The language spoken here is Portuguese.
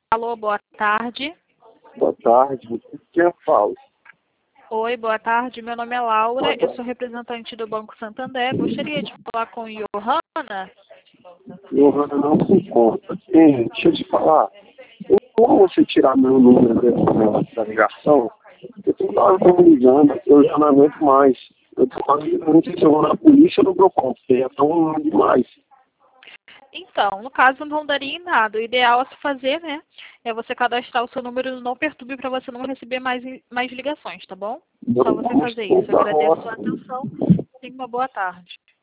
Alô, boa tarde. Boa tarde. Quem fala? Oi, boa tarde. Meu nome é Laura, eu sou representante do Banco Santander. Gostaria de falar com Johanna. Johanna não se encontra. Deixa eu te falar. Como você tirar meu número dessa ligação? Eu tô quase me ligando, eu já não aguento mais. Eu tô quase, não sei se eu vou na polícia ou no Procon, porque é tão demais. Então, no caso, não daria em nada. O ideal a se fazer, né, é você cadastrar o seu número no Não Perturbe para você não receber mais ligações, tá bom? Só você fazer isso. Eu agradeço a sua atenção. Tenha uma boa tarde.